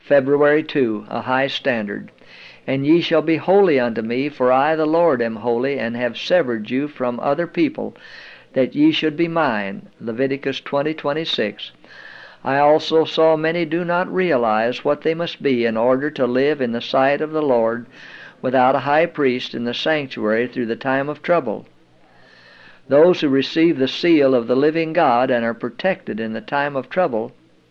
February 2, a high standard. And ye shall be holy unto me, for I the Lord am holy, and have severed you from other people, that ye should be mine. Leviticus 20:26. I also saw many do not realize what they must be in order to live in the sight of the Lord without a high priest in the sanctuary through the time of trouble. Those who receive the seal of the living God and are protected in the time of trouble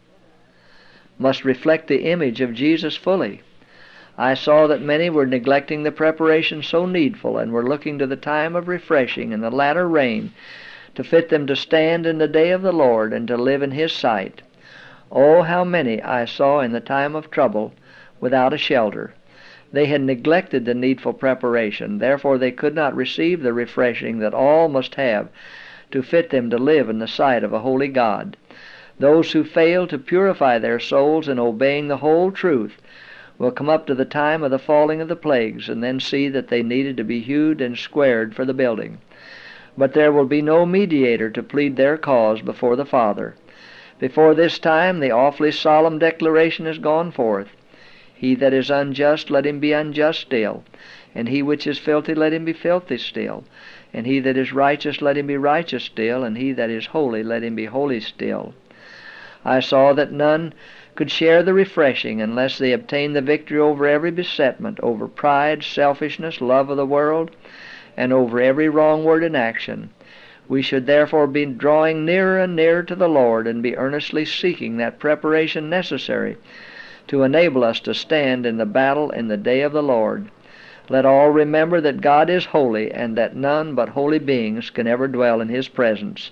must reflect the image of Jesus fully. I saw that many were neglecting the preparation so needful, and were looking to the time of refreshing and the latter rain to fit them to stand in the day of the Lord and to live in His sight. Oh, how many I saw in the time of trouble without a shelter! They had neglected the needful preparation, therefore they could not receive the refreshing that all must have to fit them to live in the sight of a holy God. Those who fail to purify their souls in obeying the whole truth will come up to the time of the falling of the plagues, and then see that they needed to be hewed and squared for the building. But there will be no mediator to plead their cause before the Father. Before this time the awfully solemn declaration has gone forth, He that is unjust, let him be unjust still, and he which is filthy, let him be filthy still, and he that is righteous, let him be righteous still, and he that is holy, let him be holy still. I saw that none could share the refreshing unless they obtained the victory over every besetment, over pride, selfishness, love of the world, and over every wrong word and action. We should therefore be drawing nearer and nearer to the Lord, and be earnestly seeking that preparation necessary to enable us to stand in the battle in the day of the Lord. Let all remember that God is holy, and that none but holy beings can ever dwell in His presence.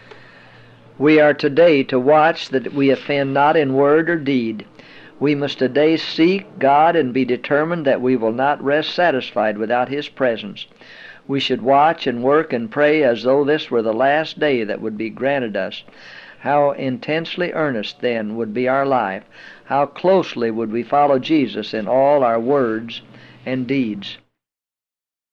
We are today to watch that we offend not in word or deed. We must today seek God and be determined that we will not rest satisfied without His presence. We should watch and work and pray as though this were the last day that would be granted us. How intensely earnest then would be our life. How closely would we follow Jesus in all our words and deeds.